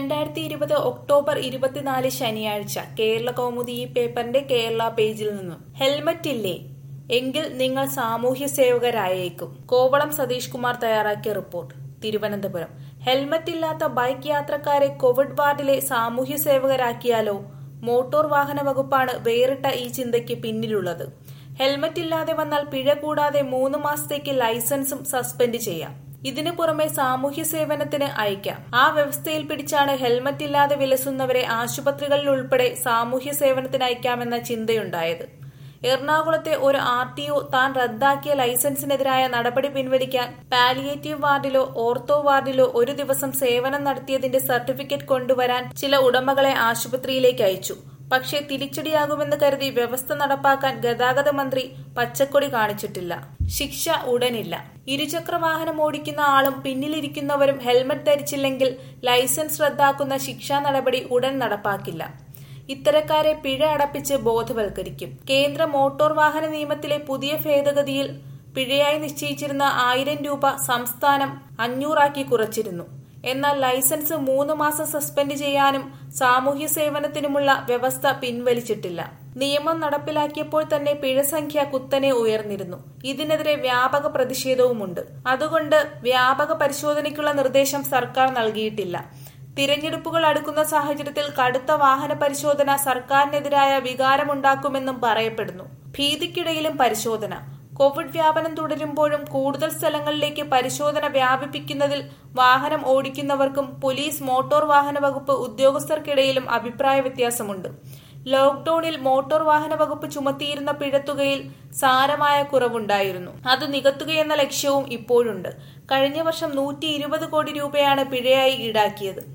2020 October 24 ശനിയാഴ്ച കേരള കൗമുദി ഈ പേപ്പറിന്റെ കേരള പേജിൽ നിന്നും ഹെൽമറ്റ് ഇല്ലേ എങ്കിൽ നിങ്ങൾ സാമൂഹ്യ സേവകരായേക്കും. കോവളം സതീഷ് കുമാർ തയ്യാറാക്കിയ റിപ്പോർട്ട്. തിരുവനന്തപുരം. ഹെൽമറ്റ് ഇല്ലാത്ത ബൈക്ക് യാത്രക്കാരെ കോവിഡ് വാർഡിലെ സാമൂഹ്യ സേവകരാക്കിയാലോ? മോട്ടോർ വാഹന വകുപ്പാണ് വേറിട്ട ഈ ചിന്തയ്ക്ക് പിന്നിലുള്ളത്. ഹെൽമറ്റ് ഇല്ലാതെ വന്നാൽ പിഴ കൂടാതെ 3 മാസത്തേക്ക് ലൈസൻസും സസ്പെൻഡ് ചെയ്യാം. ഇതിനു പുറമെ സാമൂഹ്യ സേവനത്തിന് അയക്കാം. ആ വ്യവസ്ഥയിൽ പിടിച്ചാണ് ഹെൽമറ്റ് ഇല്ലാതെ വിലസുന്നവരെ ആശുപത്രികളിൽ ഉൾപ്പെടെ സാമൂഹ്യ സേവനത്തിന് അയക്കാമെന്ന ചിന്തയുണ്ടായത്. എറണാകുളത്തെ ഒരു RTO താൻ റദ്ദാക്കിയ ലൈസൻസിനെതിരായ നടപടി പിൻവലിക്കാൻ പാലിയേറ്റീവ് വാർഡിലോ ഓർത്തോ വാർഡിലോ ഒരു ദിവസം സേവനം നടത്തിയതിന്റെ സർട്ടിഫിക്കറ്റ് കൊണ്ടുവരാൻ ചില ഉടമകളെ ആശുപത്രിയിലേക്ക് അയച്ചു. പക്ഷേ തിരിച്ചടിയാകുമെന്ന് കരുതി വ്യവസ്ഥ നടപ്പാക്കാൻ ഗതാഗത മന്ത്രി പച്ചക്കൊടി കാണിച്ചിട്ടില്ല. ശിക്ഷ ഉടനില്ല. ഇരുചക്ര വാഹനം ഓടിക്കുന്ന ആളും പിന്നിലിരിക്കുന്നവരും ഹെൽമറ്റ് ധരിച്ചില്ലെങ്കിൽ ലൈസൻസ് റദ്ദാക്കുന്ന ശിക്ഷാ നടപടി ഉടൻ നടപ്പാക്കില്ല. ഇത്തരക്കാരെ പിഴ അടപ്പിച്ച് ബോധവൽക്കരിക്കും. കേന്ദ്ര മോട്ടോർ വാഹന നിയമത്തിലെ പുതിയ ഭേദഗതിയിൽ പിഴയായി നിശ്ചയിച്ചിരുന്ന 1000 രൂപ സംസ്ഥാനം 500 കുറച്ചിരുന്നു. എന്നാൽ ലൈസൻസ് 3 മാസം സസ്പെൻഡ് ചെയ്യാനും സാമൂഹ്യ സേവനത്തിനുമുള്ള വ്യവസ്ഥ പിൻവലിച്ചിട്ടില്ല. നിയമം നടപ്പിലാക്കിയപ്പോൾ തന്നെ പിഴ സംഖ്യ കുത്തനെ ഉയർന്നിരുന്നു. ഇതിനെതിരെ വ്യാപക പ്രതിഷേധവുമുണ്ട്. അതുകൊണ്ട് വ്യാപക പരിശോധനയ്ക്കുള്ള നിർദ്ദേശം സർക്കാർ നൽകിയിട്ടില്ല. തിരഞ്ഞെടുപ്പുകൾ അടുക്കുന്ന സാഹചര്യത്തിൽ കടുത്ത വാഹന പരിശോധന സർക്കാരിനെതിരായ വികാരമുണ്ടാക്കുമെന്നും പറയപ്പെടുന്നു. ഭീതിക്കിടയിലും പരിശോധന. കോവിഡ് വ്യാപനം തുടരുമ്പോഴും കൂടുതൽ സ്ഥലങ്ങളിലേക്ക് പരിശോധന വ്യാപിപ്പിക്കുന്നതിൽ വാഹനം ഓടിക്കുന്നവർക്കും പോലീസ് മോട്ടോർ വാഹന വകുപ്പ് ഉദ്യോഗസ്ഥർക്കിടയിലും അഭിപ്രായ വ്യത്യാസമുണ്ട്. ലോക്ഡൌണിൽ മോട്ടോർ വാഹന വകുപ്പ് ചുമത്തിയിരുന്ന പിഴത്തുകയിൽ സാരമായ കുറവുണ്ടായിരുന്നു. അത് നികത്തുകയെന്ന ലക്ഷ്യവും ഇപ്പോഴുണ്ട്. കഴിഞ്ഞ വർഷം 120 കോടി രൂപയാണ് പിഴയായി ഈടാക്കിയത്.